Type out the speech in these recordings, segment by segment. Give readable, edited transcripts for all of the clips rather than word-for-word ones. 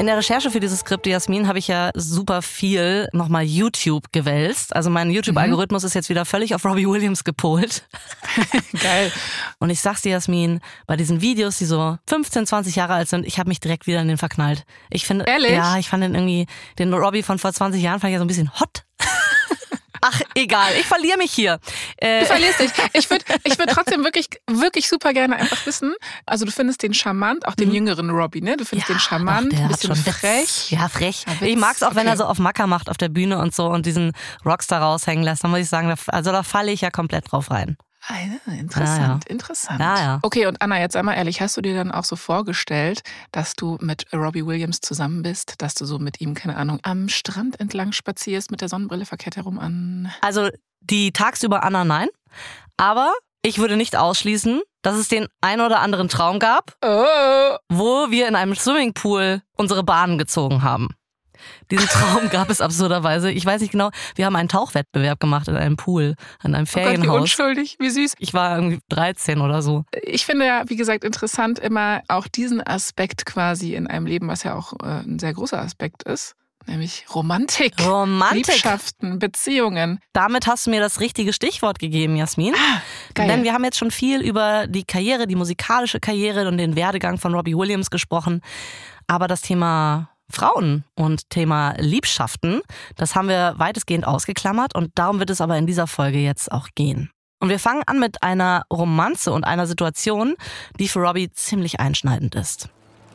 In der Recherche für dieses Skript, Jasmin, habe ich ja super viel nochmal YouTube gewälzt. Also mein YouTube-Algorithmus ist jetzt wieder völlig auf Robbie Williams gepolt. Geil. Und ich sag's dir, Jasmin, bei diesen Videos, die so 15, 20 Jahre alt sind, ich habe mich direkt wieder in den verknallt. Ich finde, ja, ich fand den Robbie von vor 20 Jahren fand ich ja so ein bisschen hot. Ach, egal, ich verliere mich hier. Du verlierst dich. Ich würd trotzdem wirklich, wirklich super gerne einfach wissen, also du findest den charmant, auch den jüngeren Robbie, ne? Du findest den charmant, ein bisschen frech. Ja, frech. Ich mag's auch, wenn er so auf Macker macht auf der Bühne und so und diesen Rockstar raushängen lässt. Dann muss ich sagen, da falle ich ja komplett drauf rein. Interessant. Ja. Okay, und Anna, jetzt einmal ehrlich, hast du dir dann auch so vorgestellt, dass du mit Robbie Williams zusammen bist, dass du so mit ihm, keine Ahnung, am Strand entlang spazierst, mit der Sonnenbrille verkehrt herum an? Also die tagsüber Anna, nein. Aber ich würde nicht ausschließen, dass es den ein oder anderen Traum gab, wo wir in einem Swimmingpool unsere Bahnen gezogen haben. Diesen Traum gab es absurderweise. Ich weiß nicht genau, wir haben einen Tauchwettbewerb gemacht in einem Pool, an einem Ferienhaus. Oh Gott, wie unschuldig, wie süß. Ich war irgendwie 13 oder so. Ich finde ja, wie gesagt, interessant immer auch diesen Aspekt quasi in einem Leben, was ja auch ein sehr großer Aspekt ist. Nämlich Romantik. Liebschaften, Beziehungen. Damit hast du mir das richtige Stichwort gegeben, Jasmin. Geil. Denn wir haben jetzt schon viel über die Karriere, die musikalische Karriere und den Werdegang von Robbie Williams gesprochen. Aber das Thema Frauen und Thema Liebschaften, das haben wir weitestgehend ausgeklammert und darum wird es aber in dieser Folge jetzt auch gehen. Und wir fangen an mit einer Romanze und einer Situation, die für Robbie ziemlich einschneidend ist.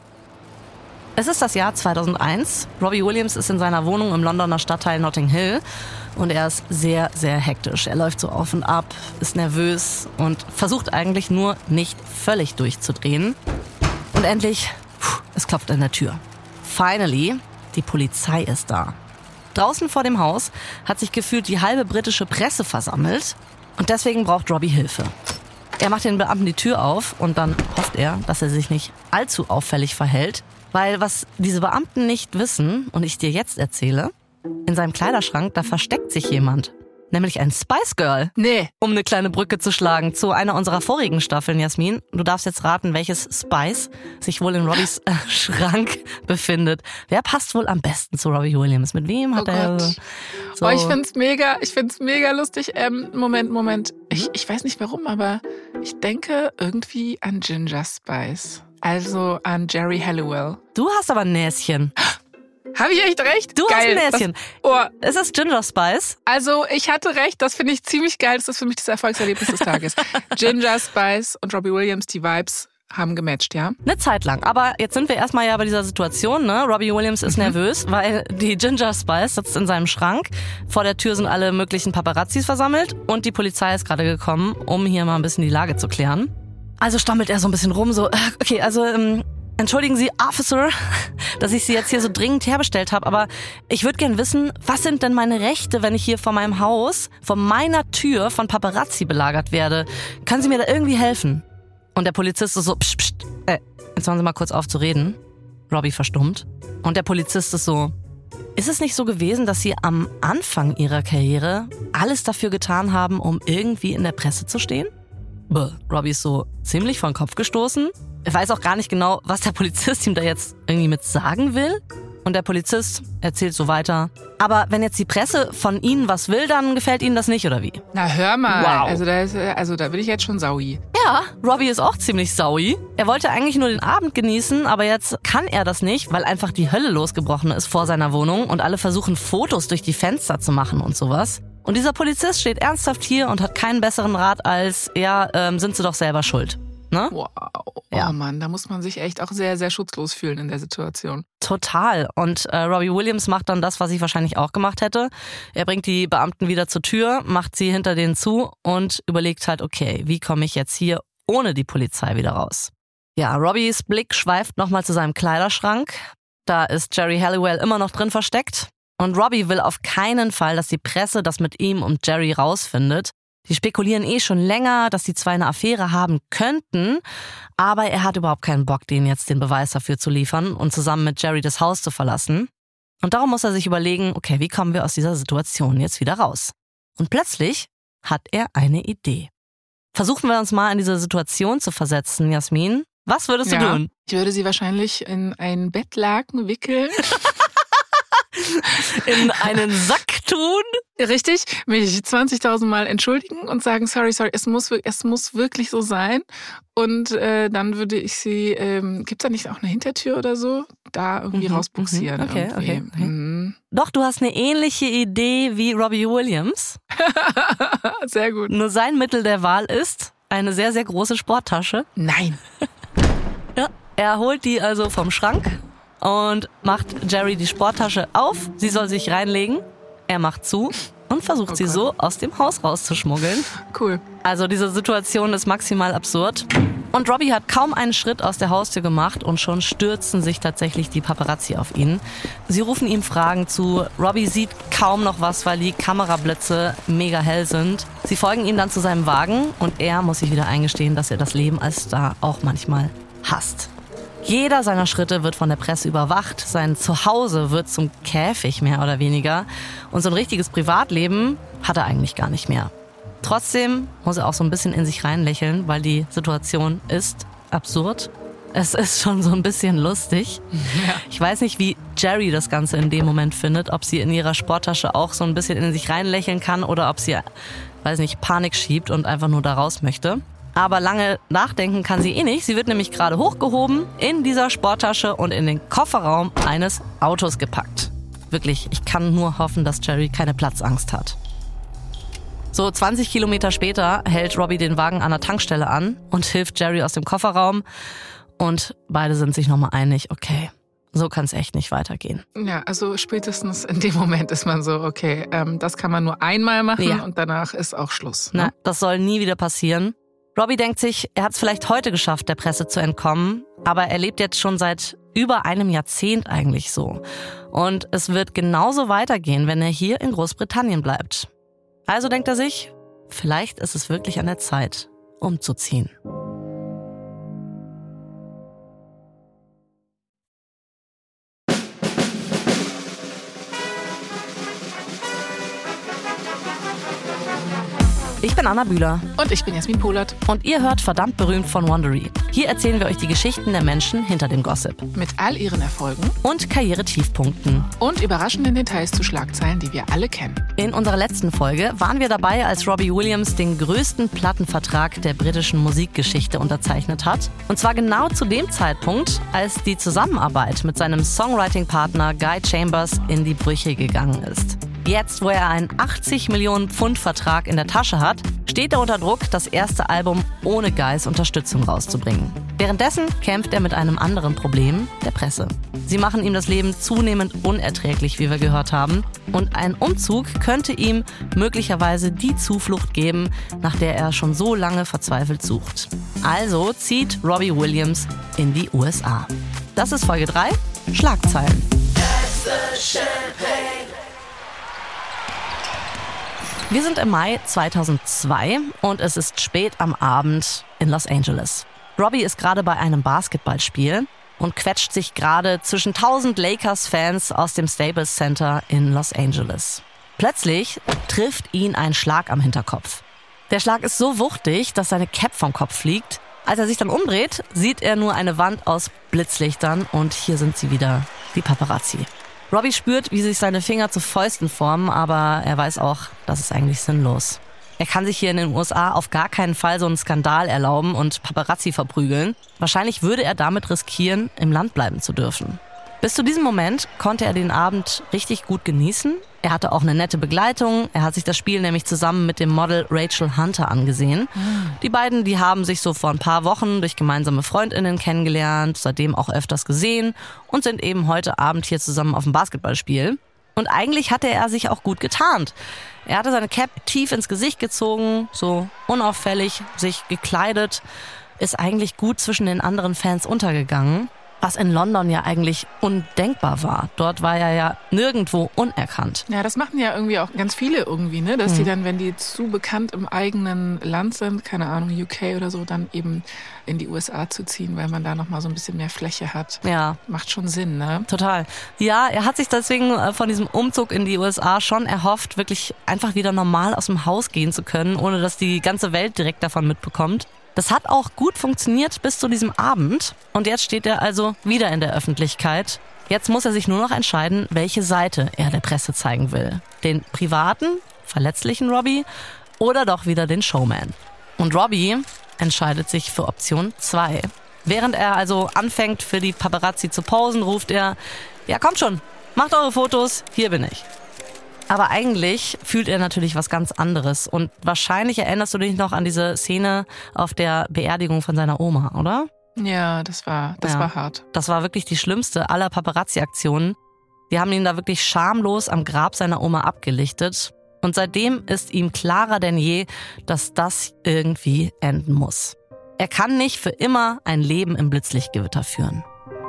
Es ist das Jahr 2001. Robbie Williams ist in seiner Wohnung im Londoner Stadtteil Notting Hill und er ist sehr, sehr hektisch. Er läuft so auf und ab, ist nervös und versucht eigentlich nur nicht völlig durchzudrehen. Und endlich, es klopft an der Tür. Finally, die Polizei ist da. Draußen vor dem Haus hat sich gefühlt die halbe britische Presse versammelt und deswegen braucht Robbie Hilfe. Er macht den Beamten die Tür auf und dann hofft er, dass er sich nicht allzu auffällig verhält, weil was diese Beamten nicht wissen und ich dir jetzt erzähle, in seinem Kleiderschrank, da versteckt sich jemand. Nämlich ein Spice Girl. Nee. Um eine kleine Brücke zu schlagen zu einer unserer vorigen Staffeln, Jasmin. Du darfst jetzt raten, welches Spice sich wohl in Robbies Schrank befindet. Wer passt wohl am besten zu Robbie Williams? Mit wem hat er so... Oh, ich find's mega lustig. Moment. Ich weiß nicht warum, aber ich denke irgendwie an Ginger Spice. Also an Geri Halliwell. Du hast aber ein Näschen. Habe ich echt recht? Du geil. Hast ein Näschen. Ist das Ginger Spice? Also ich hatte recht, das finde ich ziemlich geil. Das ist für mich das Erfolgserlebnis des Tages. Ginger Spice und Robbie Williams, die Vibes haben gematcht, ja? Eine Zeit lang. Aber jetzt sind wir erstmal ja bei dieser Situation, ne? Robbie Williams ist nervös, weil die Ginger Spice sitzt in seinem Schrank. Vor der Tür sind alle möglichen Paparazzis versammelt und die Polizei ist gerade gekommen, um hier mal ein bisschen die Lage zu klären. Also stammelt er so ein bisschen rum, so, okay, also, entschuldigen Sie, Officer, dass ich Sie jetzt hier so dringend herbestellt habe, aber ich würde gern wissen, was sind denn meine Rechte, wenn ich hier vor meinem Haus, vor meiner Tür von Paparazzi belagert werde? Können Sie mir da irgendwie helfen? Und der Polizist ist so, pst, jetzt hören Sie mal kurz auf zu reden. Robbie verstummt. Und der Polizist ist so, ist es nicht so gewesen, dass Sie am Anfang Ihrer Karriere alles dafür getan haben, um irgendwie in der Presse zu stehen? Robbie ist so ziemlich vor den Kopf gestoßen. Er weiß auch gar nicht genau, was der Polizist ihm da jetzt irgendwie mit sagen will. Und der Polizist erzählt so weiter. Aber wenn jetzt die Presse von Ihnen was will, dann gefällt Ihnen das nicht, oder wie? Na hör mal, Wow. also da bin ich jetzt schon saui. Ja, Robbie ist auch ziemlich saui. Er wollte eigentlich nur den Abend genießen, aber jetzt kann er das nicht, weil einfach die Hölle losgebrochen ist vor seiner Wohnung und alle versuchen Fotos durch die Fenster zu machen und sowas. Und dieser Polizist steht ernsthaft hier und hat keinen besseren Rat als, sind Sie doch selber schuld. Ne? Wow. Ja. Oh Mann, da muss man sich echt auch sehr, sehr schutzlos fühlen in der Situation. Total. Und Robbie Williams macht dann das, was ich wahrscheinlich auch gemacht hätte. Er bringt die Beamten wieder zur Tür, macht sie hinter denen zu und überlegt halt, okay, wie komme ich jetzt hier ohne die Polizei wieder raus? Ja, Robbies Blick schweift nochmal zu seinem Kleiderschrank. Da ist Geri Halliwell immer noch drin versteckt. Und Robbie will auf keinen Fall, dass die Presse das mit ihm und Geri rausfindet. Die spekulieren schon länger, dass die zwei eine Affäre haben könnten, aber er hat überhaupt keinen Bock, denen jetzt den Beweis dafür zu liefern und zusammen mit Geri das Haus zu verlassen. Und darum muss er sich überlegen, okay, wie kommen wir aus dieser Situation jetzt wieder raus? Und plötzlich hat er eine Idee. Versuchen wir uns mal in diese Situation zu versetzen, Jasmin. Was würdest du tun? Ich würde sie wahrscheinlich in einen Bettlaken wickeln. In einen Sack tun? Richtig, mich 20.000 Mal entschuldigen und sagen, sorry, es muss wirklich so sein. Und dann würde ich sie, gibt's da nicht auch eine Hintertür oder so? Da irgendwie rausbuxieren. Okay. Doch, du hast eine ähnliche Idee wie Robbie Williams. Sehr gut. Nur sein Mittel der Wahl ist eine sehr, sehr große Sporttasche. Nein. Ja, er holt die also vom Schrank und macht Jerry die Sporttasche auf. Sie soll sich reinlegen. Er macht zu und versucht sie so aus dem Haus rauszuschmuggeln. Cool. Also diese Situation ist maximal absurd. Und Robbie hat kaum einen Schritt aus der Haustür gemacht und schon stürzen sich tatsächlich die Paparazzi auf ihn. Sie rufen ihm Fragen zu. Robbie sieht kaum noch was, weil die Kamerablitze mega hell sind. Sie folgen ihm dann zu seinem Wagen und er muss sich wieder eingestehen, dass er das Leben als Star auch manchmal hasst. Jeder seiner Schritte wird von der Presse überwacht, sein Zuhause wird zum Käfig mehr oder weniger und so ein richtiges Privatleben hat er eigentlich gar nicht mehr. Trotzdem muss er auch so ein bisschen in sich reinlächeln, weil die Situation ist absurd. Es ist schon so ein bisschen lustig. Ja. Ich weiß nicht, wie Jerry das Ganze in dem Moment findet, ob sie in ihrer Sporttasche auch so ein bisschen in sich reinlächeln kann oder ob sie, weiß nicht, Panik schiebt und einfach nur da raus möchte. Aber lange nachdenken kann sie nicht. Sie wird nämlich gerade hochgehoben, in dieser Sporttasche und in den Kofferraum eines Autos gepackt. Wirklich, ich kann nur hoffen, dass Jerry keine Platzangst hat. So 20 Kilometer später hält Robbie den Wagen an der Tankstelle an und hilft Jerry aus dem Kofferraum. Und beide sind sich nochmal einig, okay, so kann es echt nicht weitergehen. Ja, also spätestens in dem Moment ist man so, okay, das kann man nur einmal machen und danach ist auch Schluss. Ne? Na, das soll nie wieder passieren. Robbie denkt sich, er hat es vielleicht heute geschafft, der Presse zu entkommen, aber er lebt jetzt schon seit über einem Jahrzehnt eigentlich so. Und es wird genauso weitergehen, wenn er hier in Großbritannien bleibt. Also denkt er sich, vielleicht ist es wirklich an der Zeit, umzuziehen. Ich bin Anna Bühler. Und ich bin Jasmin Pohlert. Und ihr hört Verdammt berühmt von Wondery. Hier erzählen wir euch die Geschichten der Menschen hinter dem Gossip. Mit all ihren Erfolgen. Und Karrieretiefpunkten. Und überraschenden Details zu Schlagzeilen, die wir alle kennen. In unserer letzten Folge waren wir dabei, als Robbie Williams den größten Plattenvertrag der britischen Musikgeschichte unterzeichnet hat. Und zwar genau zu dem Zeitpunkt, als die Zusammenarbeit mit seinem Songwriting-Partner Guy Chambers in die Brüche gegangen ist. Jetzt, wo er einen 80 Millionen Pfund Vertrag in der Tasche hat, steht er unter Druck, das erste Album ohne Guys Unterstützung rauszubringen. Währenddessen kämpft er mit einem anderen Problem, der Presse. Sie machen ihm das Leben zunehmend unerträglich, wie wir gehört haben. Und ein Umzug könnte ihm möglicherweise die Zuflucht geben, nach der er schon so lange verzweifelt sucht. Also zieht Robbie Williams in die USA. Das ist Folge 3, Schlagzeilen. Wir sind im Mai 2002 und es ist spät am Abend in Los Angeles. Robbie ist gerade bei einem Basketballspiel und quetscht sich gerade zwischen 1000 Lakers-Fans aus dem Staples Center in Los Angeles. Plötzlich trifft ihn ein Schlag am Hinterkopf. Der Schlag ist so wuchtig, dass seine Cap vom Kopf fliegt. Als er sich dann umdreht, sieht er nur eine Wand aus Blitzlichtern und hier sind sie wieder, die Paparazzi. Robbie spürt, wie sich seine Finger zu Fäusten formen, aber er weiß auch, das ist eigentlich sinnlos. Er kann sich hier in den USA auf gar keinen Fall so einen Skandal erlauben und Paparazzi verprügeln. Wahrscheinlich würde er damit riskieren, im Land bleiben zu dürfen. Bis zu diesem Moment konnte er den Abend richtig gut genießen. Er hatte auch eine nette Begleitung. Er hat sich das Spiel nämlich zusammen mit dem Model Rachel Hunter angesehen. Die beiden, die haben sich so vor ein paar Wochen durch gemeinsame FreundInnen kennengelernt, seitdem auch öfters gesehen und sind eben heute Abend hier zusammen auf dem Basketballspiel. Und eigentlich hatte er sich auch gut getarnt. Er hatte seine Cap tief ins Gesicht gezogen, so unauffällig, sich gekleidet, ist eigentlich gut zwischen den anderen Fans untergegangen. Was in London ja eigentlich undenkbar war. Dort war er ja nirgendwo unerkannt. Ja, das machen ja irgendwie auch ganz viele irgendwie, ne? Dass die dann, wenn die zu bekannt im eigenen Land sind, keine Ahnung, UK oder so, dann eben in die USA zu ziehen, weil man da nochmal so ein bisschen mehr Fläche hat. Ja. Macht schon Sinn, ne? Total. Ja, er hat sich deswegen von diesem Umzug in die USA schon erhofft, wirklich einfach wieder normal aus dem Haus gehen zu können, ohne dass die ganze Welt direkt davon mitbekommt. Das hat auch gut funktioniert bis zu diesem Abend. Und jetzt steht er also wieder in der Öffentlichkeit. Jetzt muss er sich nur noch entscheiden, welche Seite er der Presse zeigen will. Den privaten, verletzlichen Robbie oder doch wieder den Showman. Und Robbie entscheidet sich für Option 2. Während er also anfängt, für die Paparazzi zu posen, ruft er: Ja, kommt schon, macht eure Fotos, hier bin ich. Aber eigentlich fühlt er natürlich was ganz anderes. Und wahrscheinlich erinnerst du dich noch an diese Szene auf der Beerdigung von seiner Oma, oder? Ja, das war hart. Das war wirklich die schlimmste aller Paparazzi-Aktionen. Die haben ihn da wirklich schamlos am Grab seiner Oma abgelichtet. Und seitdem ist ihm klarer denn je, dass das irgendwie enden muss. Er kann nicht für immer ein Leben im Blitzlichtgewitter führen.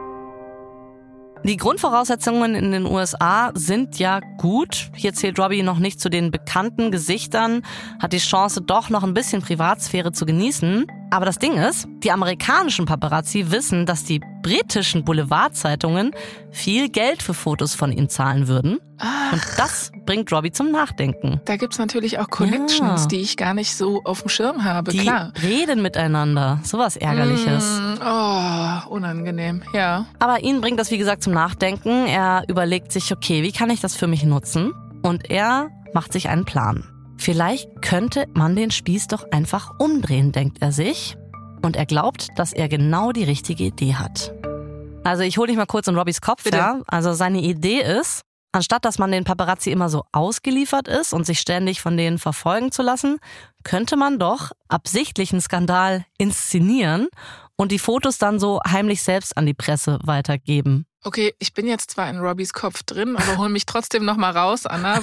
Die Grundvoraussetzungen in den USA sind ja gut. Hier zählt Robbie noch nicht zu den bekannten Gesichtern, hat die Chance, doch noch ein bisschen Privatsphäre zu genießen. Aber das Ding ist, die amerikanischen Paparazzi wissen, dass die britischen Boulevardzeitungen viel Geld für Fotos von ihm zahlen würden. Ach. Und das bringt Robbie zum Nachdenken. Da gibt's natürlich auch Connections, die ich gar nicht so auf dem Schirm habe, Die klar. reden miteinander. Sowas Ärgerliches. Unangenehm, ja. Aber ihn bringt das, wie gesagt, zum Nachdenken. Er überlegt sich, okay, wie kann ich das für mich nutzen? Und er macht sich einen Plan. Vielleicht könnte man den Spieß doch einfach umdrehen, denkt er sich. Und er glaubt, dass er genau die richtige Idee hat. Also ich hole dich mal kurz in Robbies Kopf. Bitte. Ja? Also seine Idee ist, anstatt dass man den Paparazzi immer so ausgeliefert ist und sich ständig von denen verfolgen zu lassen, könnte man doch absichtlich einen Skandal inszenieren und die Fotos dann so heimlich selbst an die Presse weitergeben. Okay, ich bin jetzt zwar in Robbies Kopf drin, aber hol mich trotzdem noch mal raus, Anna.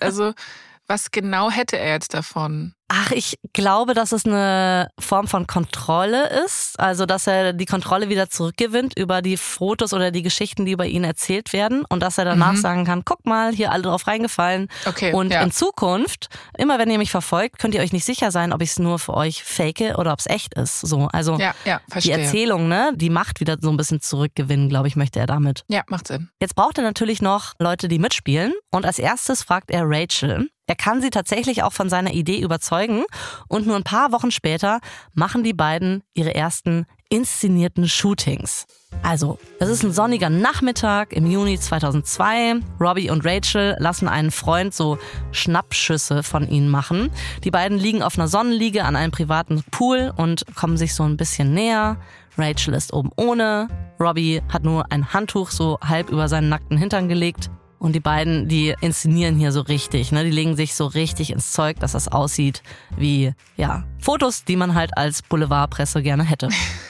Was genau hätte er jetzt davon? Ach, ich glaube, dass es eine Form von Kontrolle ist. Also, dass er die Kontrolle wieder zurückgewinnt über die Fotos oder die Geschichten, die über ihn erzählt werden. Und dass er danach sagen kann, guck mal, hier alle drauf reingefallen. Okay, und ja. in Zukunft, immer wenn ihr mich verfolgt, könnt ihr euch nicht sicher sein, ob ich es nur für euch fake oder ob es echt ist. So, also Ja, die verstehe. Erzählung, ne, die Macht wieder so ein bisschen zurückgewinnen, glaube ich, möchte er damit. Ja, macht Sinn. Jetzt braucht er natürlich noch Leute, die mitspielen. Und als erstes fragt er Rachel. Er kann sie tatsächlich auch von seiner Idee überzeugen. Und nur ein paar Wochen später machen die beiden ihre ersten inszenierten Shootings. Also, es ist ein sonniger Nachmittag im Juni 2002. Robbie und Rachel lassen einen Freund so Schnappschüsse von ihnen machen. Die beiden liegen auf einer Sonnenliege an einem privaten Pool und kommen sich so ein bisschen näher. Rachel ist oben ohne. Robbie hat nur ein Handtuch so halb über seinen nackten Hintern gelegt. Und die beiden, die inszenieren hier so richtig, ne? Die legen sich so richtig ins Zeug, dass das aussieht wie, ja, Fotos, die man halt als Boulevardpresse gerne hätte.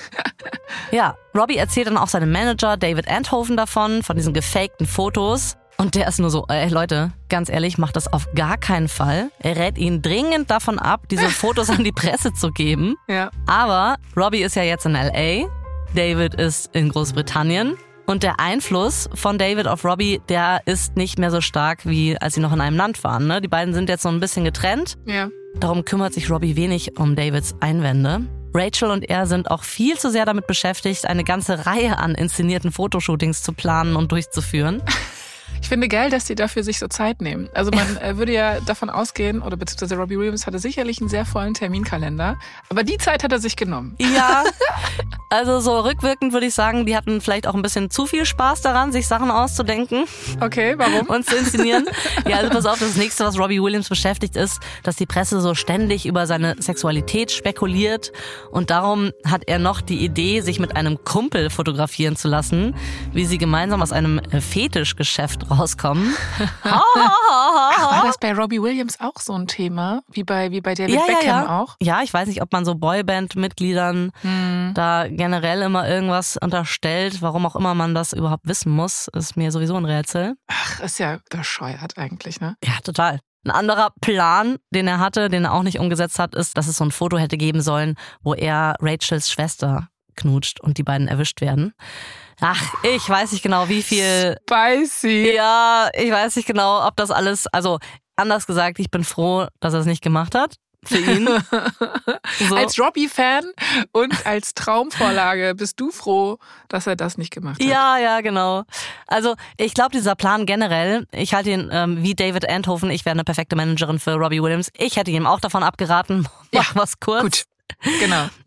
Ja, Robbie erzählt dann auch seinem Manager David Enthoven davon, von diesen gefakten Fotos. Und der ist nur so, ey Leute, ganz ehrlich, macht das auf gar keinen Fall. Er rät ihn dringend davon ab, diese Fotos an die Presse zu geben. Ja. Aber Robbie ist ja jetzt in L.A., David ist in Großbritannien. Und der Einfluss von David auf Robbie, der ist nicht mehr so stark, wie als sie noch in einem Land waren. Ne? Die beiden sind jetzt so ein bisschen getrennt. Ja. Darum kümmert sich Robbie wenig um Davids Einwände. Rachel und er sind auch viel zu sehr damit beschäftigt, eine ganze Reihe an inszenierten Fotoshootings zu planen und durchzuführen. Ich finde geil, dass die dafür sich so Zeit nehmen. Also man würde ja davon ausgehen, oder beziehungsweise Robbie Williams hatte sicherlich einen sehr vollen Terminkalender, aber die Zeit hat er sich genommen. Ja, also so rückwirkend würde ich sagen, die hatten vielleicht auch ein bisschen zu viel Spaß daran, sich Sachen auszudenken. Okay, warum? Und zu inszenieren. Ja, also pass auf, das nächste, was Robbie Williams beschäftigt, ist, dass die Presse so ständig über seine Sexualität spekuliert. Und darum hat er noch die Idee, sich mit einem Kumpel fotografieren zu lassen, wie sie gemeinsam aus einem Fetischgeschäft rauskommen. Ach, war das bei Robbie Williams auch so ein Thema? Wie bei David Beckham auch? Ja, ich weiß nicht, ob man so Boyband-Mitgliedern da generell immer irgendwas unterstellt. Warum auch immer man das überhaupt wissen muss, ist mir sowieso ein Rätsel. Ach, ist ja bescheuert eigentlich, ne? Ja, total. Ein anderer Plan, den er hatte, den er auch nicht umgesetzt hat, ist, dass es so ein Foto hätte geben sollen, wo er Rachels Schwester knutscht und die beiden erwischt werden. Ach, ich weiß nicht genau, wie viel... Spicy. Ja, ich weiß nicht genau, ob das alles... Also, anders gesagt, ich bin froh, dass er es nicht gemacht hat. Für ihn. So. Als Robbie-Fan und als Traumvorlage bist du froh, dass er das nicht gemacht hat. Ja, genau. Also ich glaube, dieser Plan generell, ich halte ihn wie David Enthoven, ich wäre eine perfekte Managerin für Robbie Williams. Ich hätte ihm auch davon abgeraten, mach was kurz. Gut, genau.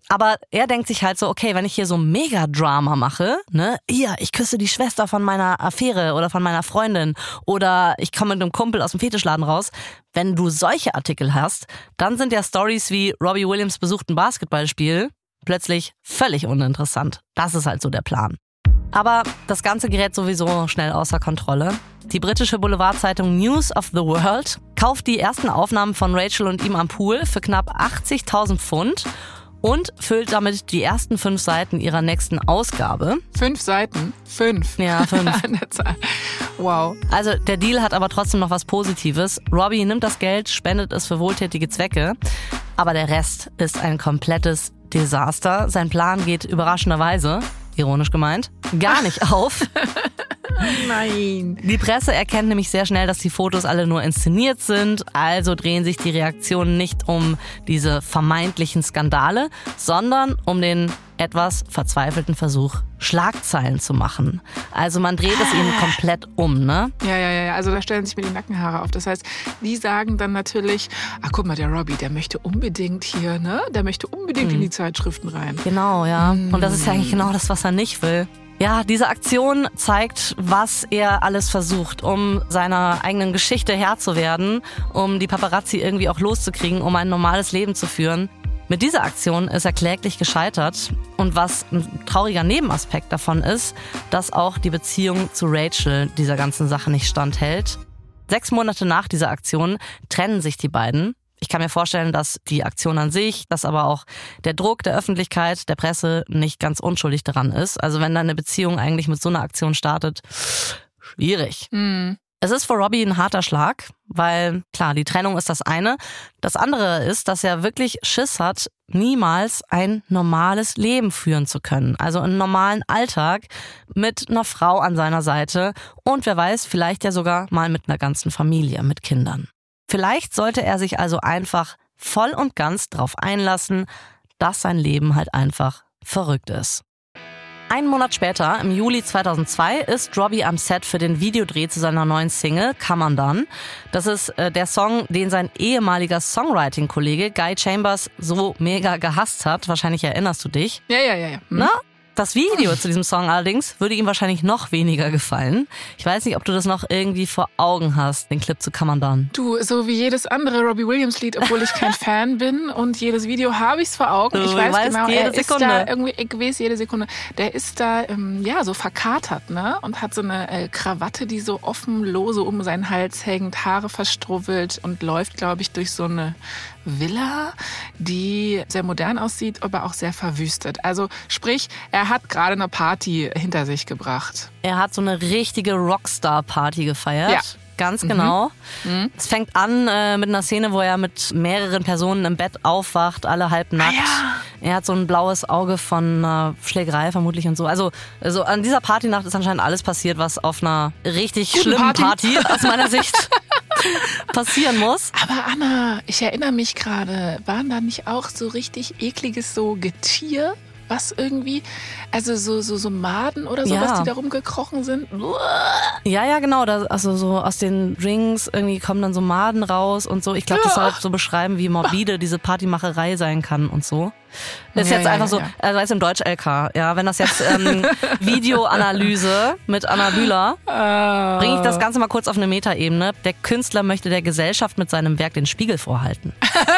Aber er denkt sich halt so, okay, wenn ich hier so Mega-Drama mache, ne, hier, ich küsse die Schwester von meiner Affäre oder von meiner Freundin oder ich komme mit einem Kumpel aus dem Fetischladen raus. Wenn du solche Artikel hast, dann sind ja Stories wie Robbie Williams besucht ein Basketballspiel plötzlich völlig uninteressant. Das ist halt so der Plan. Aber das Ganze gerät sowieso schnell außer Kontrolle. Die britische Boulevardzeitung News of the World kauft die ersten Aufnahmen von Rachel und ihm am Pool für knapp 80.000 Pfund und füllt damit die ersten 5 Seiten ihrer nächsten Ausgabe. 5 Seiten? 5? Ja, 5. An der Zahl. Wow. Also der Deal hat aber trotzdem noch was Positives. Robbie nimmt das Geld, spendet es für wohltätige Zwecke. Aber der Rest ist ein komplettes Desaster. Sein Plan geht überraschenderweise, ironisch gemeint, gar nicht auf. Nein. Die Presse erkennt nämlich sehr schnell, dass die Fotos alle nur inszeniert sind. Also drehen sich die Reaktionen nicht um diese vermeintlichen Skandale, sondern um den etwas verzweifelten Versuch, Schlagzeilen zu machen. Also man dreht es ihnen komplett um, ne? Ja. Also da stellen sich mir die Nackenhaare auf. Das heißt, die sagen dann natürlich, guck mal, der Robbie, der möchte unbedingt hier, ne? Der möchte unbedingt in die Zeitschriften rein. Genau, ja. Und das ist ja eigentlich genau das, was er nicht will. Ja, diese Aktion zeigt, was er alles versucht, um seiner eigenen Geschichte Herr zu werden, um die Paparazzi irgendwie auch loszukriegen, um ein normales Leben zu führen. Mit dieser Aktion ist er kläglich gescheitert. Und was ein trauriger Nebenaspekt davon ist, dass auch die Beziehung zu Rachel dieser ganzen Sache nicht standhält. 6 Monate nach dieser Aktion trennen sich die beiden. Ich kann mir vorstellen, dass die Aktion an sich, dass aber auch der Druck der Öffentlichkeit, der Presse nicht ganz unschuldig daran ist. Also wenn deine Beziehung eigentlich mit so einer Aktion startet, schwierig. Es ist für Robbie ein harter Schlag, weil klar, die Trennung ist das eine. Das andere ist, dass er wirklich Schiss hat, niemals ein normales Leben führen zu können. Also einen normalen Alltag mit einer Frau an seiner Seite und wer weiß, vielleicht ja sogar mal mit einer ganzen Familie, mit Kindern. Vielleicht sollte er sich also einfach voll und ganz darauf einlassen, dass sein Leben halt einfach verrückt ist. 1 Monat später, im Juli 2002, ist Robbie am Set für den Videodreh zu seiner neuen Single Come Undone. Das ist der Song, den sein ehemaliger Songwriting-Kollege Guy Chambers so mega gehasst hat. Wahrscheinlich erinnerst du dich. Ja. Na? Das Video zu diesem Song allerdings würde ihm wahrscheinlich noch weniger gefallen. Ich weiß nicht, ob du das noch irgendwie vor Augen hast, den Clip zu Come Undone. Du, so wie jedes andere Robbie Williams Lied, obwohl ich kein Fan bin und jedes Video habe ich es vor Augen. Ich weiß genau, er ist da irgendwie, ich weiß jede Sekunde, der ist da so verkatert, ne? Und hat so eine Krawatte, die so offen lose um seinen Hals hängt, Haare verstrubbelt und läuft, glaube ich, durch so eine Villa, die sehr modern aussieht, aber auch sehr verwüstet. Also sprich, er hat gerade eine Party hinter sich gebracht. Er hat so eine richtige Rockstar-Party gefeiert. Ja. Ganz genau. Es fängt an mit einer Szene, wo er mit mehreren Personen im Bett aufwacht, alle halb nackt. Er hat so ein blaues Auge von einer Schlägerei vermutlich und so. Also an dieser Partynacht ist anscheinend alles passiert, was auf einer richtig schlimmen Party aus meiner Sicht passieren muss. Aber Anna, ich erinnere mich gerade, waren da nicht auch so richtig ekliges so Getier? Was irgendwie, also so Maden oder sowas, die da rumgekrochen sind. Ja, genau. Also so aus den Drinks irgendwie kommen dann so Maden raus und so. Ich glaube, das soll halt so beschreiben, wie morbide diese Partymacherei sein kann und so. Das ist jetzt einfach so, also weißt du, im Deutsch-LK, ja, wenn das jetzt Videoanalyse mit Anna Bühler, bringe ich das Ganze mal kurz auf eine Metaebene. Der Künstler möchte der Gesellschaft mit seinem Werk den Spiegel vorhalten.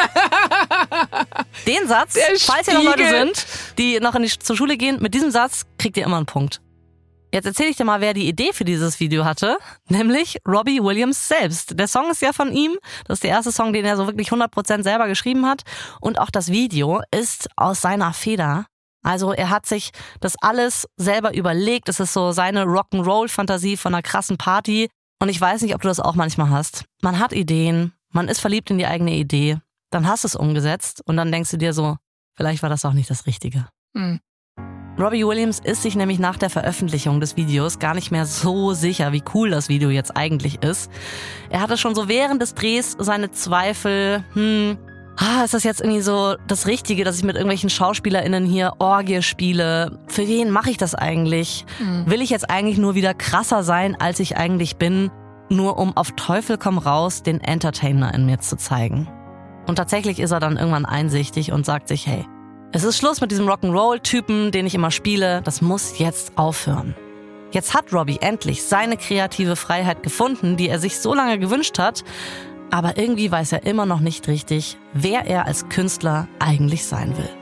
Den Satz, falls ihr noch Leute sind, die noch zur Schule gehen, mit diesem Satz kriegt ihr immer einen Punkt. Jetzt erzähle ich dir mal, wer die Idee für dieses Video hatte, nämlich Robbie Williams selbst. Der Song ist ja von ihm, das ist der erste Song, den er so wirklich 100% selber geschrieben hat und auch das Video ist aus seiner Feder. Also er hat sich das alles selber überlegt, es ist so seine Rock'n'Roll-Fantasie von einer krassen Party und ich weiß nicht, ob du das auch manchmal hast. Man hat Ideen, man ist verliebt in die eigene Idee, dann hast du es umgesetzt und dann denkst du dir so, vielleicht war das auch nicht das Richtige. Robbie Williams ist sich nämlich nach der Veröffentlichung des Videos gar nicht mehr so sicher, wie cool das Video jetzt eigentlich ist. Er hatte schon so während des Drehs seine Zweifel, ist das jetzt irgendwie so das Richtige, dass ich mit irgendwelchen SchauspielerInnen hier Orgie spiele? Für wen mache ich das eigentlich? Will ich jetzt eigentlich nur wieder krasser sein, als ich eigentlich bin, nur um auf Teufel komm raus den Entertainer in mir zu zeigen? Und tatsächlich ist er dann irgendwann einsichtig und sagt sich, hey, Es ist Schluss mit diesem Rock'n'Roll-Typen, den ich immer spiele. Das muss jetzt aufhören. Jetzt hat Robbie endlich seine kreative Freiheit gefunden, die er sich so lange gewünscht hat. Aber irgendwie weiß er immer noch nicht richtig, wer er als Künstler eigentlich sein will.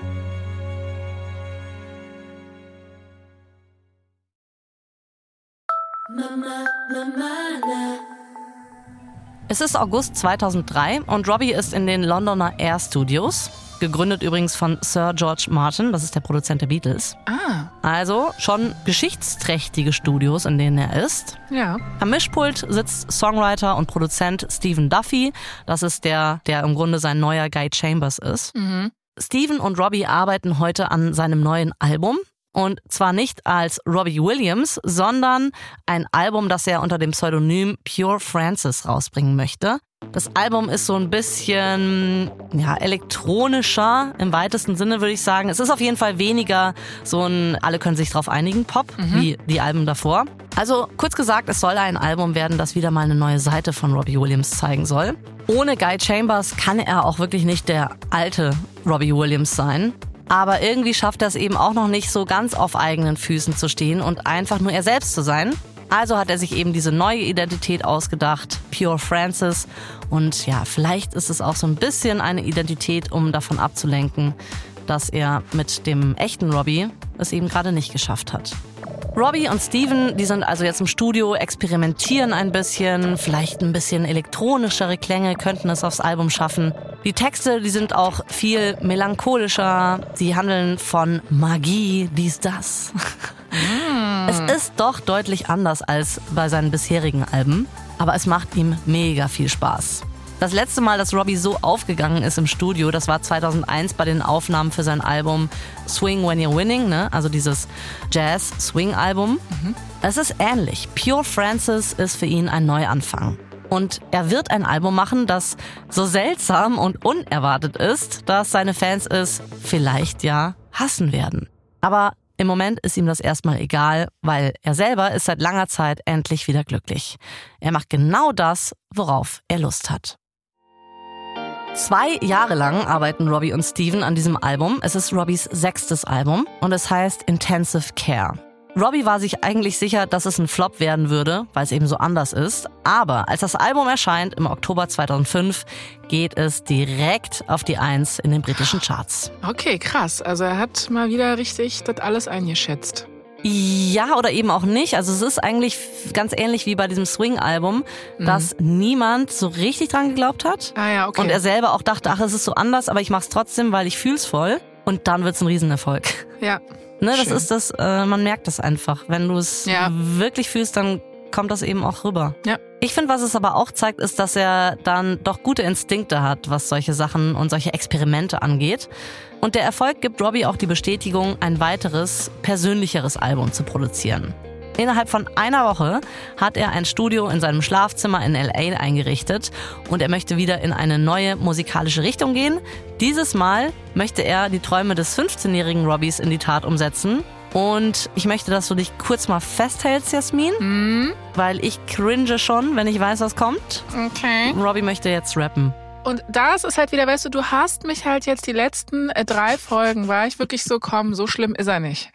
Es ist August 2003 und Robbie ist in den Londoner Air Studios, gegründet übrigens von Sir George Martin, das ist der Produzent der Beatles. Also schon geschichtsträchtige Studios, in denen er ist. Ja. Am Mischpult sitzt Songwriter und Produzent Stephen Duffy, das ist der im Grunde sein neuer Guy Chambers ist. Stephen und Robbie arbeiten heute an seinem neuen Album. Und zwar nicht als Robbie Williams, sondern ein Album, das er unter dem Pseudonym Pure Francis rausbringen möchte. Das Album ist so ein bisschen elektronischer im weitesten Sinne, würde ich sagen. Es ist auf jeden Fall weniger so ein alle können sich drauf einigen Pop wie die Alben davor. Also kurz gesagt, es soll ein Album werden, das wieder mal eine neue Seite von Robbie Williams zeigen soll. Ohne Guy Chambers kann er auch wirklich nicht der alte Robbie Williams sein. Aber irgendwie schafft er es eben auch noch nicht so ganz auf eigenen Füßen zu stehen und einfach nur er selbst zu sein. Also hat er sich eben diese neue Identität ausgedacht, Pure Francis. Und ja, vielleicht ist es auch so ein bisschen eine Identität, um davon abzulenken, dass er mit dem echten Robbie es eben gerade nicht geschafft hat. Robbie und Stephen, die sind also jetzt im Studio, experimentieren ein bisschen, vielleicht ein bisschen elektronischere Klänge könnten es aufs Album schaffen. Die Texte, die sind auch viel melancholischer, sie handeln von Magie, dies, das. Es ist doch deutlich anders als bei seinen bisherigen Alben, aber es macht ihm mega viel Spaß. Das letzte Mal, dass Robbie so aufgegangen ist im Studio, das war 2001 bei den Aufnahmen für sein Album Swing When You're Winning, ne? Also dieses Jazz-Swing-Album. Es ist ähnlich. Pure Francis ist für ihn ein Neuanfang. Und er wird ein Album machen, das so seltsam und unerwartet ist, dass seine Fans es vielleicht ja hassen werden. Aber im Moment ist ihm das erstmal egal, weil er selber ist seit langer Zeit endlich wieder glücklich. Er macht genau das, worauf er Lust hat. 2 Jahre lang arbeiten Robbie und Stephen an diesem Album. Es ist Robbies 6. Album und es heißt Intensive Care. Robbie war sich eigentlich sicher, dass es ein Flop werden würde, weil es eben so anders ist. Aber als das Album erscheint im Oktober 2005, geht es direkt auf die 1 in den britischen Charts. Okay, krass. Also er hat mal wieder richtig das alles eingeschätzt. Ja, oder eben auch nicht. Also es ist eigentlich ganz ähnlich wie bei diesem Swing-Album, dass niemand so richtig dran geglaubt hat. Ah ja, okay. Und er selber auch dachte, ach, es ist so anders, aber ich mach's trotzdem, weil ich fühl's voll. Und dann wird's ein Riesenerfolg. Ja. Ne, das ist das, man merkt das einfach. Wenn du es wirklich fühlst, dann kommt das eben auch rüber. Ja. Ich finde, was es aber auch zeigt, ist, dass er dann doch gute Instinkte hat, was solche Sachen und solche Experimente angeht. Und der Erfolg gibt Robbie auch die Bestätigung, ein weiteres, persönlicheres Album zu produzieren. Innerhalb von einer Woche hat er ein Studio in seinem Schlafzimmer in LA eingerichtet und er möchte wieder in eine neue musikalische Richtung gehen. Dieses Mal möchte er die Träume des 15-jährigen Robbies in die Tat umsetzen. Und ich möchte, dass du dich kurz mal festhältst, Jasmin, weil ich cringe schon, wenn ich weiß, was kommt. Okay. Robbie möchte jetzt rappen. Und das ist halt wieder, weißt du hast mich halt jetzt die letzten 3 Folgen, war ich wirklich so, komm, so schlimm ist er nicht.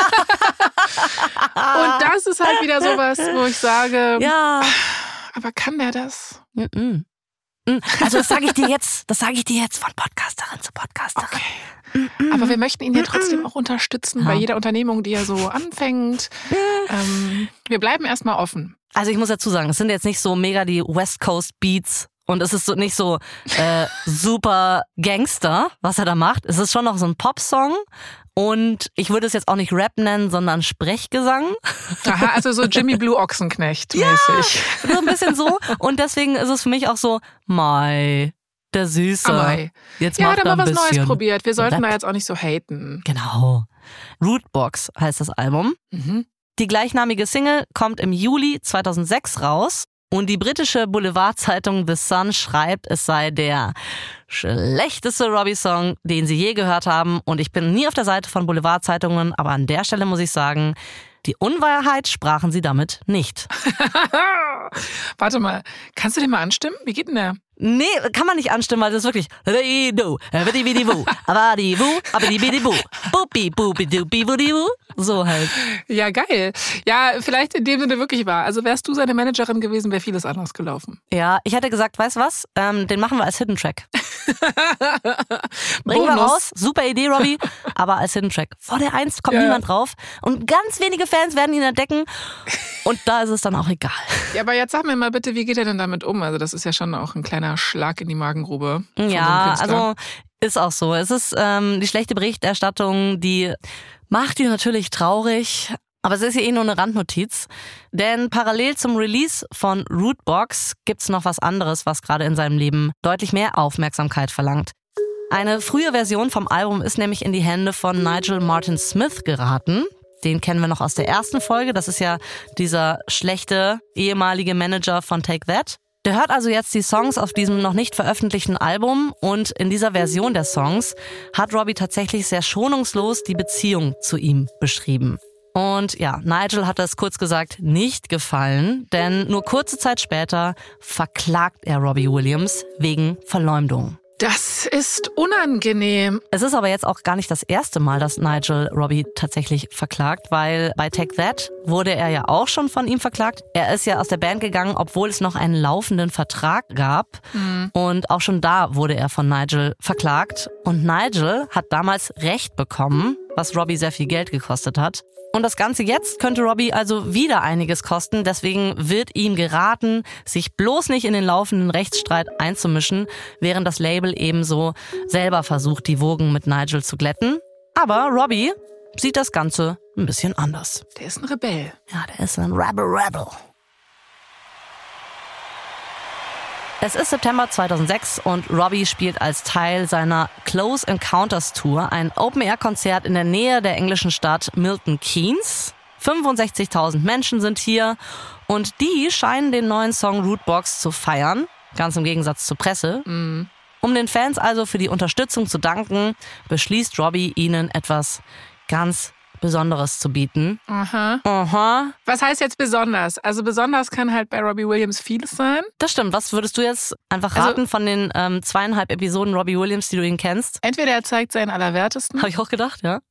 Und das ist halt wieder sowas, wo ich sage, ja, aber kann der das? Also das sage ich dir jetzt von Podcasterin zu Podcasterin. Okay. Aber wir möchten ihn ja trotzdem auch unterstützen bei jeder Unternehmung, die er so anfängt. Wir bleiben erstmal offen. Also ich muss dazu sagen, es sind jetzt nicht so mega die West Coast Beats und es ist so nicht so super Gangster, was er da macht. Es ist schon noch so ein Popsong und ich würde es jetzt auch nicht Rap nennen, sondern Sprechgesang. Aha, also so Jimmy Blue Ochsenknecht mäßig. Ja, so ein bisschen so und deswegen ist es für mich auch so, der Süße. Jetzt macht er mal was Neues probiert. Wir sollten da jetzt auch nicht so haten. Genau. Rootbox heißt das Album. Die gleichnamige Single kommt im Juli 2006 raus. Und die britische Boulevardzeitung The Sun schreibt, es sei der schlechteste Robbie-Song, den sie je gehört haben. Und ich bin nie auf der Seite von Boulevardzeitungen, aber an der Stelle muss ich sagen, die Unwahrheit sprachen sie damit nicht. Warte mal, kannst du den mal anstimmen? Wie geht denn der? Nee, kann man nicht anstimmen, weil das ist wirklich so halt. Ja, geil. Ja, vielleicht in dem Sinne wirklich wahr. Also wärst du seine Managerin gewesen, wäre vieles anders gelaufen. Ja, ich hätte gesagt, weißt du was? Den machen wir als Hidden Track. Bringen wir raus. Super Idee, Robbie. Aber als Hidden Track. Vor der 1 kommt niemand drauf. Und ganz wenige Fans werden ihn entdecken. Und da ist es dann auch egal. Ja, aber jetzt sag mir mal bitte, wie geht er denn damit um? Also das ist ja schon auch ein kleiner Schlag in die Magengrube. Ja, also ist auch so. Es ist die schlechte Berichterstattung, die macht ihn natürlich traurig. Aber es ist ja nur eine Randnotiz. Denn parallel zum Release von Rootbox gibt's noch was anderes, was gerade in seinem Leben deutlich mehr Aufmerksamkeit verlangt. Eine frühe Version vom Album ist nämlich in die Hände von Nigel Martin Smith geraten. Den kennen wir noch aus der ersten Folge. Das ist ja dieser schlechte ehemalige Manager von Take That. Der hört also jetzt die Songs auf diesem noch nicht veröffentlichten Album und in dieser Version der Songs hat Robbie tatsächlich sehr schonungslos die Beziehung zu ihm beschrieben. Und ja, Nigel hat das kurz gesagt nicht gefallen, denn nur kurze Zeit später verklagt er Robbie Williams wegen Verleumdung. Das ist unangenehm. Es ist aber jetzt auch gar nicht das erste Mal, dass Nigel Robbie tatsächlich verklagt, weil bei Take That wurde er ja auch schon von ihm verklagt. Er ist ja aus der Band gegangen, obwohl es noch einen laufenden Vertrag gab. Und auch schon da wurde er von Nigel verklagt. Und Nigel hat damals Recht bekommen, was Robbie sehr viel Geld gekostet hat. Und das Ganze jetzt könnte Robbie also wieder einiges kosten. Deswegen wird ihm geraten, sich bloß nicht in den laufenden Rechtsstreit einzumischen, während das Label ebenso selber versucht, die Wogen mit Nigel zu glätten. Aber Robbie sieht das Ganze ein bisschen anders. Der ist ein Rebell. Ja, der ist ein Rebel. Es ist September 2006 und Robbie spielt als Teil seiner Close Encounters Tour ein Open-Air-Konzert in der Nähe der englischen Stadt Milton Keynes. 65.000 Menschen sind hier und die scheinen den neuen Song Rootbox zu feiern, ganz im Gegensatz zur Presse. Um den Fans also für die Unterstützung zu danken, beschließt Robbie, ihnen etwas ganz Besonderes zu bieten. Aha. Was heißt jetzt besonders? Also besonders kann halt bei Robbie Williams vieles sein. Das stimmt. Was würdest du jetzt einfach raten von den 2,5 Episoden Robbie Williams, die du ihn kennst? Entweder er zeigt seinen Allerwertesten. Habe ich auch gedacht, ja.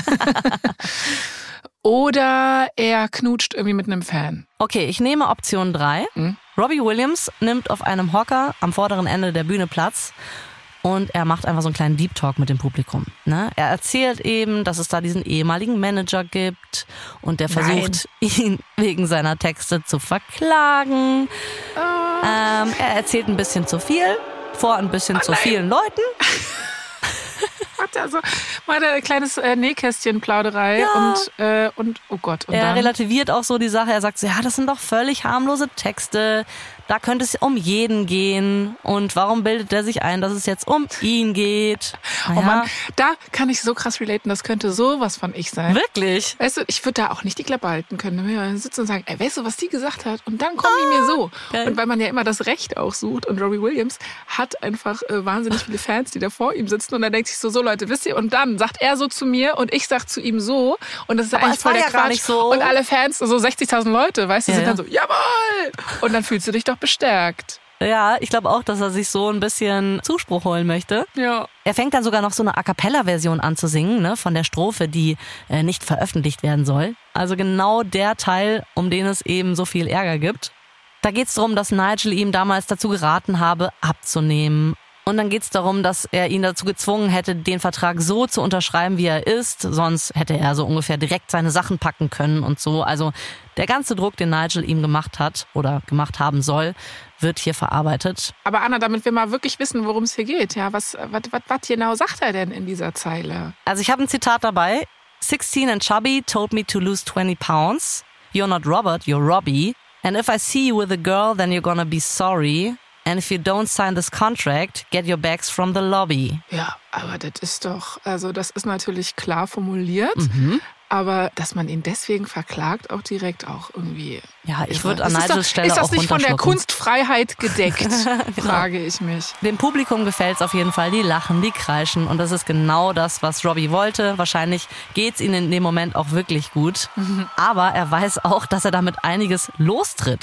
Oder er knutscht irgendwie mit einem Fan. Okay, ich nehme Option 3. Robbie Williams nimmt auf einem Hocker am vorderen Ende der Bühne Platz. Und er macht einfach so einen kleinen Deep Talk mit dem Publikum. Ne? Er erzählt eben, dass es da diesen ehemaligen Manager gibt und der versucht, ihn wegen seiner Texte zu verklagen. Er erzählt ein bisschen zu viel, vor ein bisschen zu vielen Leuten. Also mal ein kleines Nähkästchen-Plauderei und oh Gott. Und er dann relativiert auch so die Sache. Er sagt so, ja, das sind doch völlig harmlose Texte. Da könnte es um jeden gehen. Und warum bildet er sich ein, dass es jetzt um ihn geht? Oh Mann, da kann ich so krass relaten. Das könnte sowas von ich sein. Wirklich? Weißt du, ich würde da auch nicht die Klappe halten können. Wir sitzen und sagen, ey, weißt du, was die gesagt hat? Und dann kommen die mir so. Geil. Und weil man ja immer das Recht auch sucht. Und Robbie Williams hat einfach wahnsinnig viele Fans, die da vor ihm sitzen. Und er denkt sich so, Leute, wisst ihr? Und dann sagt er so zu mir und ich sag zu ihm so. Und das ist aber eigentlich voll der Quatsch. Nicht so. Und alle Fans, so 60.000 Leute, weißt du, sind dann so, jawohl! Und dann fühlst du dich doch bestärkt. Ja, ich glaube auch, dass er sich so ein bisschen Zuspruch holen möchte. Ja. Er fängt dann sogar noch so eine A-Cappella-Version an zu singen, ne, von der Strophe, die nicht veröffentlicht werden soll. Also genau der Teil, um den es eben so viel Ärger gibt. Da geht's darum, dass Nigel ihm damals dazu geraten habe, abzunehmen. Und dann geht's darum, dass er ihn dazu gezwungen hätte, den Vertrag so zu unterschreiben, wie er ist. Sonst hätte er so ungefähr direkt seine Sachen packen können und so. Also der ganze Druck, den Nigel ihm gemacht hat oder gemacht haben soll, wird hier verarbeitet. Aber Anna, damit wir mal wirklich wissen, worum es hier geht, ja, was genau sagt er denn in dieser Zeile? Also ich habe ein Zitat dabei. 16 and chubby told me to lose 20 pounds. You're not Robert, you're Robbie. And if I see you with a girl, then you're gonna be sorry. And if you don't sign this contract, get your bags from the lobby. Ja, aber das ist doch, also das ist natürlich klar formuliert, aber dass man ihn deswegen verklagt, auch direkt auch irgendwie. Ja, ich würde an Nigels Stelle auch runterschlucken. Ist das nicht von der Kunstfreiheit gedeckt, genau. Frage ich mich. Dem Publikum gefällt's auf jeden Fall, die lachen, die kreischen und das ist genau das, was Robbie wollte. Wahrscheinlich geht's ihm in dem Moment auch wirklich gut, aber er weiß auch, dass er damit einiges lostritt.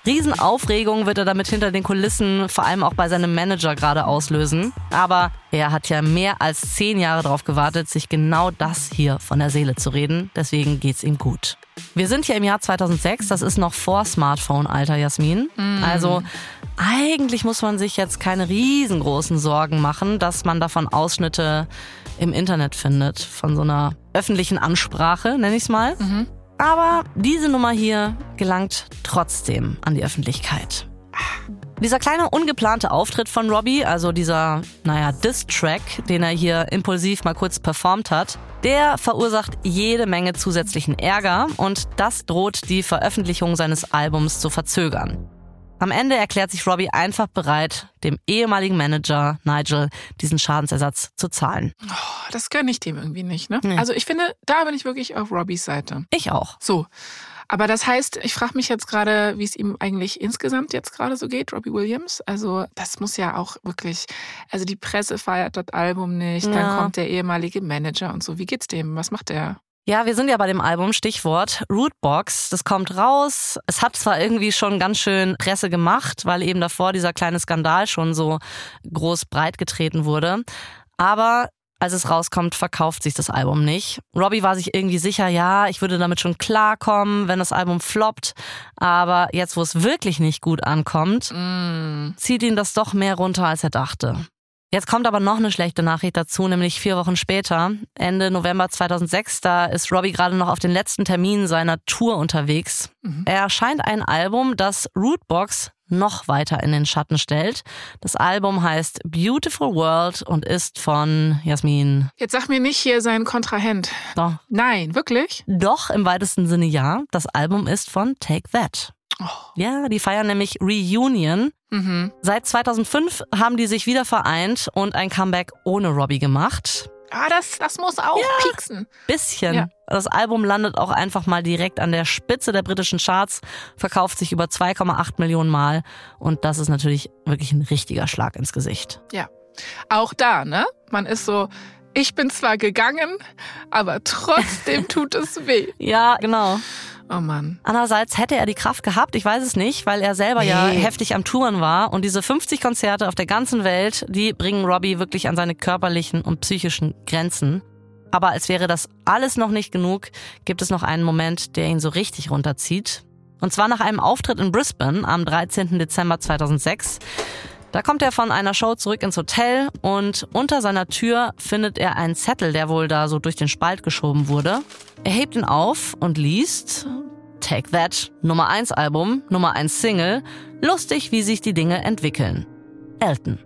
Riesenaufregung wird er damit hinter den Kulissen, vor allem auch bei seinem Manager gerade auslösen. Aber er hat ja mehr als 10 Jahre darauf gewartet, sich genau das hier von der Seele zu reden. Deswegen geht's ihm gut. Wir sind hier im Jahr 2006, das ist noch vor Smartphone-Alter, Jasmin. Also eigentlich muss man sich jetzt keine riesengroßen Sorgen machen, dass man davon Ausschnitte im Internet findet, von so einer öffentlichen Ansprache, nenne ich es mal. Aber diese Nummer hier gelangt trotzdem an die Öffentlichkeit. Dieser kleine ungeplante Auftritt von Robbie, also dieser, Diss-Track, den er hier impulsiv mal kurz performt hat, der verursacht jede Menge zusätzlichen Ärger und das droht die Veröffentlichung seines Albums zu verzögern. Am Ende erklärt sich Robbie einfach bereit, dem ehemaligen Manager Nigel diesen Schadensersatz zu zahlen. Oh, das gönne ich dem irgendwie nicht, ne? Nee. Also ich finde, da bin ich wirklich auf Robbies Seite. Ich auch. So, aber das heißt, ich frage mich jetzt gerade, wie es ihm eigentlich insgesamt jetzt gerade so geht, Robbie Williams. Also das muss ja auch wirklich, also die Presse feiert das Album nicht, dann kommt der ehemalige Manager und so. Wie geht's dem? Was macht der? Ja, wir sind ja bei dem Album, Stichwort Rootbox. Das kommt raus. Es hat zwar irgendwie schon ganz schön Presse gemacht, weil eben davor dieser kleine Skandal schon so groß breit getreten wurde. Aber als es rauskommt, verkauft sich das Album nicht. Robbie war sich irgendwie sicher, ja, ich würde damit schon klarkommen, wenn das Album floppt. Aber jetzt, wo es wirklich nicht gut ankommt, zieht ihn das doch mehr runter, als er dachte. Jetzt kommt aber noch eine schlechte Nachricht dazu, nämlich 4 Wochen später, Ende November 2006, da ist Robbie gerade noch auf den letzten Termin seiner Tour unterwegs. Er erscheint ein Album, das Rootbox noch weiter in den Schatten stellt. Das Album heißt Beautiful World und ist von Jasmin. Jetzt sag mir nicht hier sein Kontrahent. Doch. Nein, wirklich? Doch, im weitesten Sinne ja. Das Album ist von Take That. Oh. Ja, die feiern nämlich Reunion. Seit 2005 haben die sich wieder vereint und ein Comeback ohne Robbie gemacht. Ah, das muss auch pieksen. Bisschen. Ja. Das Album landet auch einfach mal direkt an der Spitze der britischen Charts, verkauft sich über 2,8 Millionen Mal und das ist natürlich wirklich ein richtiger Schlag ins Gesicht. Ja, auch da, ne? Man ist so, ich bin zwar gegangen, aber trotzdem tut es weh. Ja, genau. Oh Mann. Andererseits hätte er die Kraft gehabt, ich weiß es nicht, weil er selber ja heftig am Touren war und diese 50 Konzerte auf der ganzen Welt, die bringen Robbie wirklich an seine körperlichen und psychischen Grenzen. Aber als wäre das alles noch nicht genug, gibt es noch einen Moment, der ihn so richtig runterzieht. Und zwar nach einem Auftritt in Brisbane am 13. Dezember 2006. Da kommt er von einer Show zurück ins Hotel und unter seiner Tür findet er einen Zettel, der wohl da so durch den Spalt geschoben wurde. Er hebt ihn auf und liest Take That, Nummer 1 Album, Nummer 1 Single. Lustig, wie sich die Dinge entwickeln. Elton.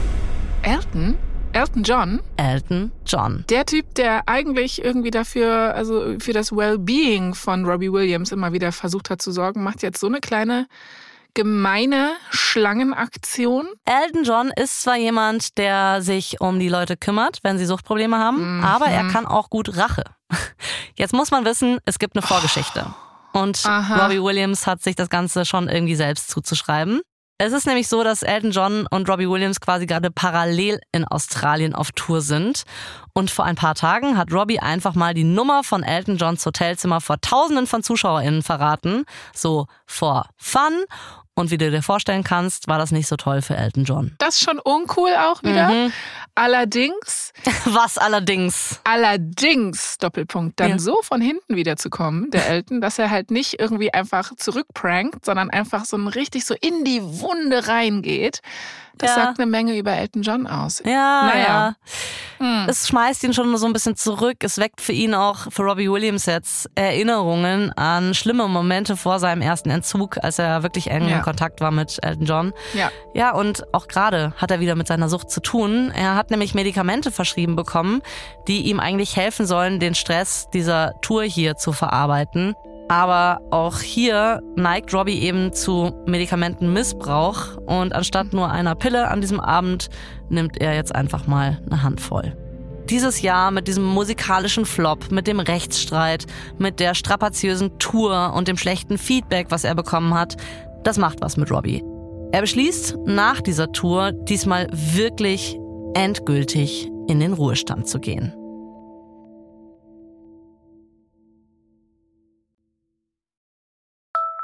Elton? Elton John? Elton John. Der Typ, der eigentlich irgendwie dafür, also für das Wellbeing von Robbie Williams immer wieder versucht hat zu sorgen, macht jetzt so eine kleine gemeine Schlangenaktion. Elton John ist zwar jemand, der sich um die Leute kümmert, wenn sie Suchtprobleme haben, aber er kann auch gut Rache. Jetzt muss man wissen, es gibt eine Vorgeschichte. Und Robbie Williams hat sich das Ganze schon irgendwie selbst zuzuschreiben. Es ist nämlich so, dass Elton John und Robbie Williams quasi gerade parallel in Australien auf Tour sind. Und vor ein paar Tagen hat Robbie einfach mal die Nummer von Elton Johns Hotelzimmer vor Tausenden von ZuschauerInnen verraten. So for fun. Und wie du dir vorstellen kannst, war das nicht so toll für Elton John. Das ist schon uncool auch wieder. Allerdings. Was allerdings? Allerdings, Doppelpunkt, dann so von hinten wieder zu kommen, der Elton, dass er halt nicht irgendwie einfach zurückprankt, sondern einfach so richtig so in die Wunde reingeht. Das sagt eine Menge über Elton John aus. Ja. Es schmeißt ihn schon so ein bisschen zurück. Es weckt für ihn auch, für Robbie Williams jetzt, Erinnerungen an schlimme Momente vor seinem ersten Entzug, als er wirklich eng in Kontakt war mit Elton John. Ja, und auch gerade hat er wieder mit seiner Sucht zu tun. Er hat nämlich Medikamente verschrieben bekommen, die ihm eigentlich helfen sollen, den Stress dieser Tour hier zu verarbeiten. Aber auch hier neigt Robbie eben zu Medikamentenmissbrauch und anstatt nur einer Pille an diesem Abend nimmt er jetzt einfach mal eine Handvoll. Dieses Jahr mit diesem musikalischen Flop, mit dem Rechtsstreit, mit der strapaziösen Tour und dem schlechten Feedback, was er bekommen hat, das macht was mit Robbie. Er beschließt, nach dieser Tour diesmal wirklich endgültig in den Ruhestand zu gehen.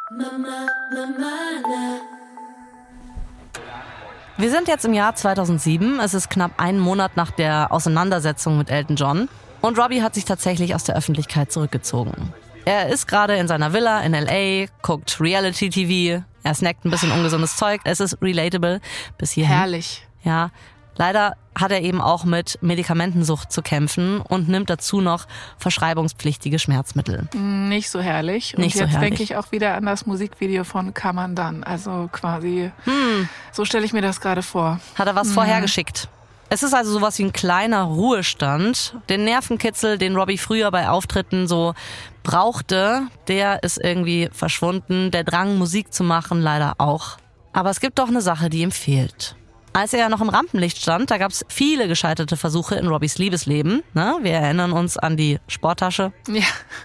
Wir sind jetzt im Jahr 2007. Es ist knapp einen Monat nach der Auseinandersetzung mit Elton John. Und Robbie hat sich tatsächlich aus der Öffentlichkeit zurückgezogen. Er ist gerade in seiner Villa in L.A., guckt Reality-TV, er snackt ein bisschen ungesundes Zeug. Es ist relatable bis hierhin. Herrlich. Ja, leider hat er eben auch mit Medikamentensucht zu kämpfen und nimmt dazu noch verschreibungspflichtige Schmerzmittel. Nicht so herrlich. Und jetzt denke ich auch wieder an das Musikvideo von Come Undone. Also quasi, so stelle ich mir das gerade vor. Hat er was vorhergeschickt. Es ist also sowas wie ein kleiner Ruhestand. Den Nervenkitzel, den Robbie früher bei Auftritten so brauchte, der ist irgendwie verschwunden. Der Drang, Musik zu machen, leider auch. Aber es gibt doch eine Sache, die ihm fehlt. Als er noch im Rampenlicht stand, da gab es viele gescheiterte Versuche in Robbies Liebesleben. Ne? Wir erinnern uns an die Sporttasche. Ja.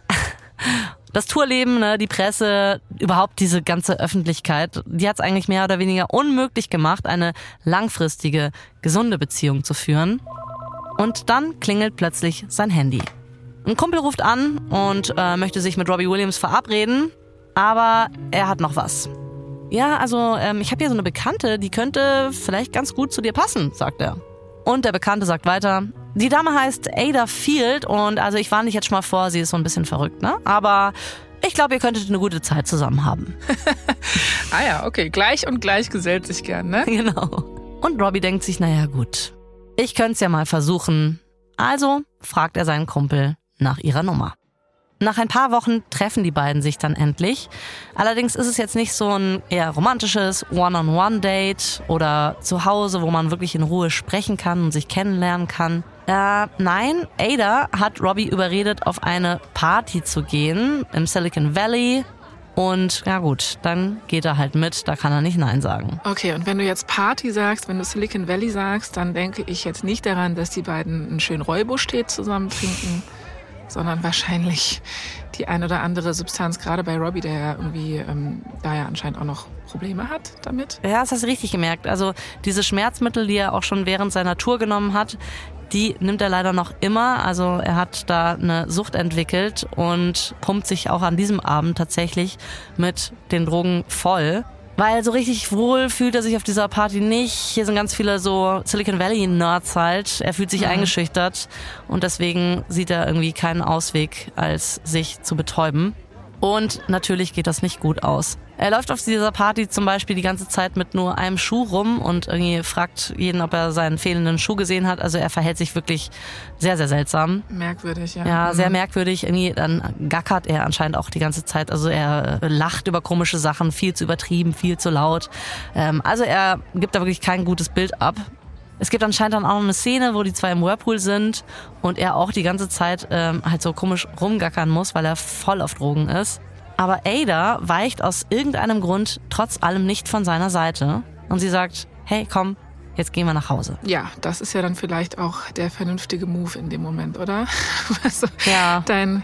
Das Tourleben, ne, die Presse, überhaupt diese ganze Öffentlichkeit, die hat es eigentlich mehr oder weniger unmöglich gemacht, eine langfristige, gesunde Beziehung zu führen. Und dann klingelt plötzlich sein Handy. Ein Kumpel ruft an und möchte sich mit Robbie Williams verabreden, aber er hat noch was. Ja, also ich habe hier so eine Bekannte, die könnte vielleicht ganz gut zu dir passen, sagt er. Und der Bekannte sagt weiter, die Dame heißt Ada Field und also ich warne dich jetzt schon mal vor, sie ist so ein bisschen verrückt, ne? Aber ich glaube, ihr könntet eine gute Zeit zusammen haben. Ah ja, okay, gleich und gleich gesellt sich gern, ne? Genau. Und Robbie denkt sich, naja gut, ich könnte es ja mal versuchen. Also fragt er seinen Kumpel nach ihrer Nummer. Nach ein paar Wochen treffen die beiden sich dann endlich. Allerdings ist es jetzt nicht so ein eher romantisches One-on-One-Date oder zu Hause, wo man wirklich in Ruhe sprechen kann und sich kennenlernen kann. Nein, Ada hat Robbie überredet, auf eine Party zu gehen im Silicon Valley. Und ja gut, dann geht er halt mit, da kann er nicht Nein sagen. Okay, und wenn du jetzt Party sagst, wenn du Silicon Valley sagst, dann denke ich jetzt nicht daran, dass die beiden einen schönen Räubusch-Tee zusammen trinken, sondern wahrscheinlich die ein oder andere Substanz, gerade bei Robbie, der ja irgendwie da ja anscheinend auch noch Probleme hat damit. Ja, das hast du richtig gemerkt. Also diese Schmerzmittel, die er auch schon während seiner Tour genommen hat, die nimmt er leider noch immer. Also er hat da eine Sucht entwickelt und pumpt sich auch an diesem Abend tatsächlich mit den Drogen voll. Weil so richtig wohl fühlt er sich auf dieser Party nicht. Hier sind ganz viele so Silicon Valley-Nerds halt. Er fühlt sich eingeschüchtert und deswegen sieht er irgendwie keinen Ausweg, als sich zu betäuben. Und natürlich geht das nicht gut aus. Er läuft auf dieser Party zum Beispiel die ganze Zeit mit nur einem Schuh rum und irgendwie fragt jeden, ob er seinen fehlenden Schuh gesehen hat. Also er verhält sich wirklich sehr, sehr seltsam. Merkwürdig, ja. Ja, sehr merkwürdig. Irgendwie dann gackert er anscheinend auch die ganze Zeit. Also er lacht über komische Sachen, viel zu übertrieben, viel zu laut. Also er gibt da wirklich kein gutes Bild ab. Es gibt anscheinend dann auch noch eine Szene, wo die zwei im Whirlpool sind und er auch die ganze Zeit halt so komisch rumgackern muss, weil er voll auf Drogen ist. Aber Ada weicht aus irgendeinem Grund trotz allem nicht von seiner Seite. Und sie sagt, hey, komm, jetzt gehen wir nach Hause. Ja, das ist ja dann vielleicht auch der vernünftige Move in dem Moment, oder? Also, ja. Dein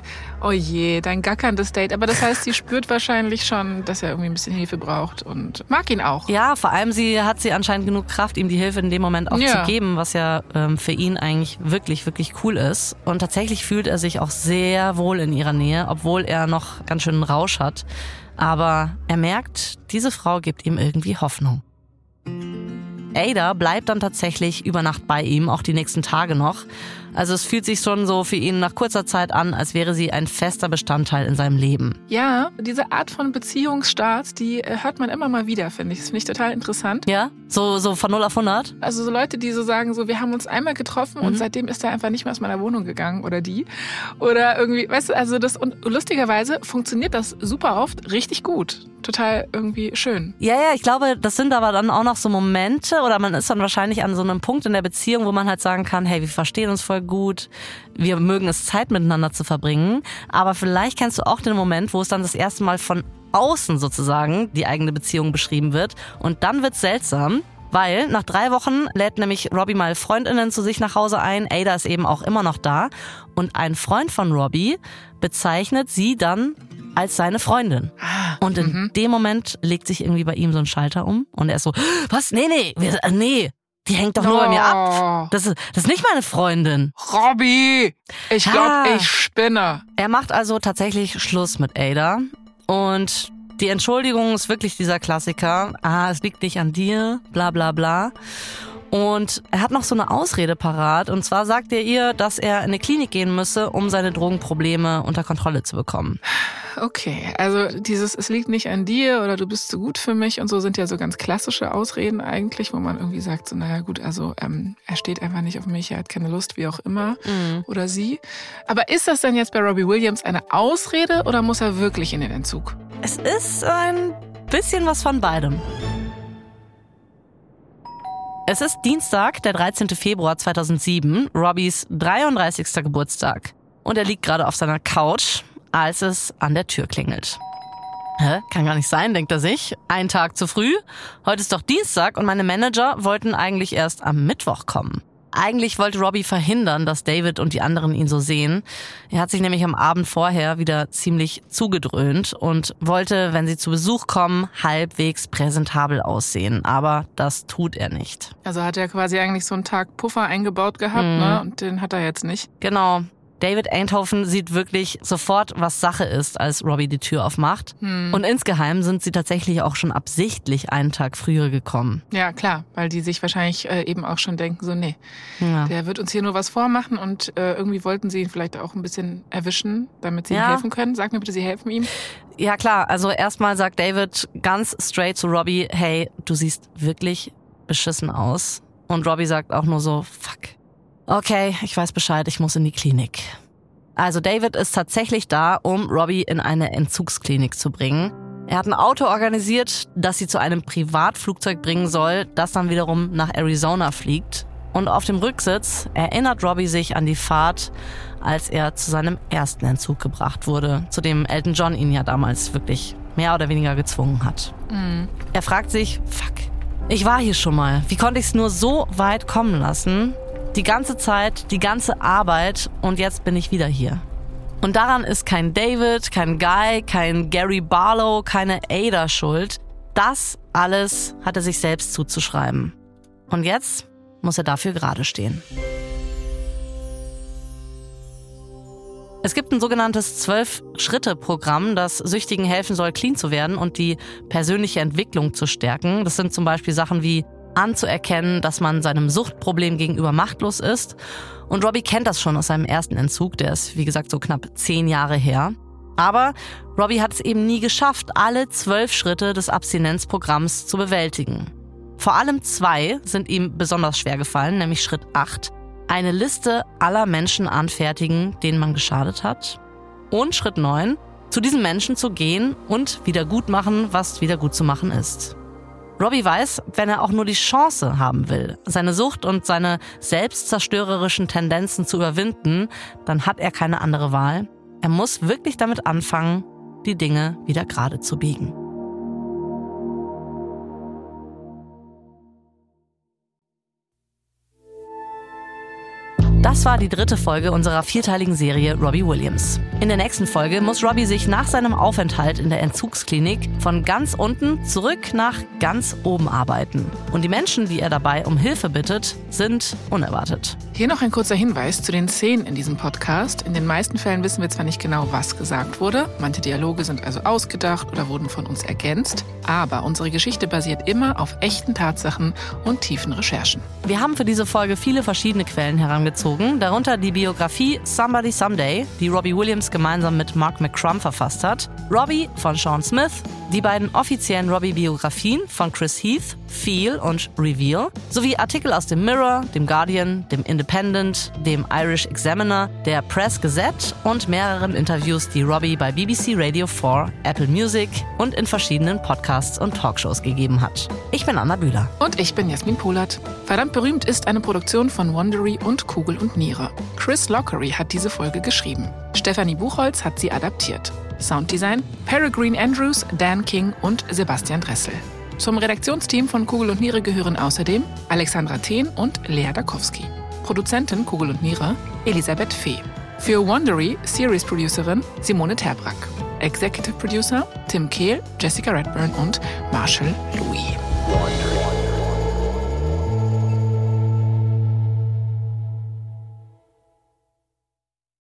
gackerndes Date. Aber das heißt, sie spürt wahrscheinlich schon, dass er irgendwie ein bisschen Hilfe braucht und mag ihn auch. Ja, vor allem hat sie anscheinend genug Kraft, ihm die Hilfe in dem Moment auch zu geben, was ja für ihn eigentlich wirklich, wirklich cool ist. Und tatsächlich fühlt er sich auch sehr wohl in ihrer Nähe, obwohl er noch ganz schön einen Rausch hat. Aber er merkt, diese Frau gibt ihm irgendwie Hoffnung. Ada bleibt dann tatsächlich über Nacht bei ihm, auch die nächsten Tage noch. Also es fühlt sich schon so für ihn nach kurzer Zeit an, als wäre sie ein fester Bestandteil in seinem Leben. Ja, diese Art von Beziehungsstart, die hört man immer mal wieder, finde ich. Das finde ich total interessant. Ja? So von 0 auf 100? Also so Leute, die so sagen, so wir haben uns einmal getroffen und seitdem ist er einfach nicht mehr aus meiner Wohnung gegangen oder die. Oder irgendwie, weißt du, also das, und lustigerweise funktioniert das super oft richtig gut. Total irgendwie schön. Ja, ich glaube, das sind aber dann auch noch so Momente oder man ist dann wahrscheinlich an so einem Punkt in der Beziehung, wo man halt sagen kann, hey, wir verstehen uns voll gut, wir mögen es, Zeit miteinander zu verbringen, aber vielleicht kennst du auch den Moment, wo es dann das erste Mal von außen sozusagen die eigene Beziehung beschrieben wird und dann wird's seltsam. Weil nach 3 Wochen lädt nämlich Robbie mal Freundinnen zu sich nach Hause ein. Ada ist eben auch immer noch da. Und ein Freund von Robbie bezeichnet sie dann als seine Freundin. Und in dem Moment legt sich irgendwie bei ihm so ein Schalter um. Und er ist so, was? Nee, die hängt doch nur bei mir ab. Das ist nicht meine Freundin. Robbie, ich glaube, ich spinne. Er macht also tatsächlich Schluss mit Ada. Und Die Entschuldigung ist wirklich dieser Klassiker. Es liegt nicht an dir, bla bla bla. Und er hat noch so eine Ausrede parat. Und zwar sagt er ihr, dass er in eine Klinik gehen müsse, um seine Drogenprobleme unter Kontrolle zu bekommen. Okay, also dieses es liegt nicht an dir oder du bist zu gut für mich und so sind ja so ganz klassische Ausreden eigentlich, wo man irgendwie sagt, so naja gut, also er steht einfach nicht auf mich, er hat keine Lust, wie auch immer, oder sie. Aber ist das denn jetzt bei Robbie Williams eine Ausrede oder muss er wirklich in den Entzug? Es ist ein bisschen was von beidem. Es ist Dienstag, der 13. Februar 2007, Robbies 33. Geburtstag. Und er liegt gerade auf seiner Couch, als es an der Tür klingelt. Kann gar nicht sein, denkt er sich. Ein Tag zu früh. Heute ist doch Dienstag und meine Manager wollten eigentlich erst am Mittwoch kommen. Eigentlich wollte Robbie verhindern, dass David und die anderen ihn so sehen. Er hat sich nämlich am Abend vorher wieder ziemlich zugedröhnt und wollte, wenn sie zu Besuch kommen, halbwegs präsentabel aussehen. Aber das tut er nicht. Also hat er quasi eigentlich so einen Tag Puffer eingebaut gehabt, ne? Und den hat er jetzt nicht. Genau. David Einthoven sieht wirklich sofort, was Sache ist, als Robbie die Tür aufmacht. Und insgeheim sind sie tatsächlich auch schon absichtlich einen Tag früher gekommen. Ja, klar, weil die sich wahrscheinlich eben auch schon denken, so nee, der wird uns hier nur was vormachen und irgendwie wollten sie ihn vielleicht auch ein bisschen erwischen, damit sie ihm helfen können. Sag mir bitte, sie helfen ihm. Ja klar, also erstmal sagt David ganz straight zu Robbie, hey, du siehst wirklich beschissen aus. Und Robbie sagt auch nur so, fuck. Okay, ich weiß Bescheid, ich muss in die Klinik. Also David ist tatsächlich da, um Robbie in eine Entzugsklinik zu bringen. Er hat ein Auto organisiert, das sie zu einem Privatflugzeug bringen soll, das dann wiederum nach Arizona fliegt. Und auf dem Rücksitz erinnert Robbie sich an die Fahrt, als er zu seinem ersten Entzug gebracht wurde, zu dem Elton John ihn ja damals wirklich mehr oder weniger gezwungen hat. Er fragt sich, fuck, ich war hier schon mal. Wie konnte ich es nur so weit kommen lassen? Die ganze Zeit, die ganze Arbeit und jetzt bin ich wieder hier. Und daran ist kein David, kein Guy, kein Gary Barlow, keine Ada schuld. Das alles hat er sich selbst zuzuschreiben. Und jetzt muss er dafür gerade stehen. Es gibt ein sogenanntes 12-Schritte-Programm, das Süchtigen helfen soll, clean zu werden und die persönliche Entwicklung zu stärken. Das sind zum Beispiel Sachen wie anzuerkennen, dass man seinem Suchtproblem gegenüber machtlos ist. Und Robbie kennt das schon aus seinem ersten Entzug, der ist, wie gesagt, so knapp 10 Jahre her. Aber Robbie hat es eben nie geschafft, alle 12 Schritte des Abstinenzprogramms zu bewältigen. Vor allem 2 sind ihm besonders schwer gefallen, nämlich Schritt 8. Eine Liste aller Menschen anfertigen, denen man geschadet hat. Und Schritt 9, zu diesen Menschen zu gehen und wieder gut machen, was wieder gut zu machen ist. Robbie weiß, wenn er auch nur die Chance haben will, seine Sucht und seine selbstzerstörerischen Tendenzen zu überwinden, dann hat er keine andere Wahl. Er muss wirklich damit anfangen, die Dinge wieder gerade zu biegen. Das war die 3. Folge unserer 4-teiligen Serie Robbie Williams. In der nächsten Folge muss Robbie sich nach seinem Aufenthalt in der Entzugsklinik von ganz unten zurück nach ganz oben arbeiten. Und die Menschen, die er dabei um Hilfe bittet, sind unerwartet. Hier noch ein kurzer Hinweis zu den Szenen in diesem Podcast. In den meisten Fällen wissen wir zwar nicht genau, was gesagt wurde. Manche Dialoge sind also ausgedacht oder wurden von uns ergänzt. Aber unsere Geschichte basiert immer auf echten Tatsachen und tiefen Recherchen. Wir haben für diese Folge viele verschiedene Quellen herangezogen, darunter die Biografie Somebody Someday, die Robbie Williams gemeinsam mit Mark McCrum verfasst hat, Robbie von Sean Smith, die beiden offiziellen Robbie-Biografien von Chris Heath, Feel und Reveal, sowie Artikel aus dem Mirror, dem Guardian, dem Independent, dem Irish Examiner, der Press Gazette und mehreren Interviews, die Robbie bei BBC Radio 4, Apple Music und in verschiedenen Podcasts und Talkshows gegeben hat. Ich bin Anna Bühler. Und ich bin Jasmin Polat. Verdammt berühmt ist eine Produktion von Wondery und Kugel und Niere. Chris Lockery hat diese Folge geschrieben. Stefanie Buchholz hat sie adaptiert. Sounddesign Peregrine Andrews, Dan King und Sebastian Dressel. Zum Redaktionsteam von Kugel und Niere gehören außerdem Alexandra Thehn und Lea Dakowski. Produzentin Kugel und Niere Elisabeth Fee. Für Wondery Series Producerin Simone Terbrack. Executive Producer Tim Kehl, Jessica Redburn und Marshall Louis.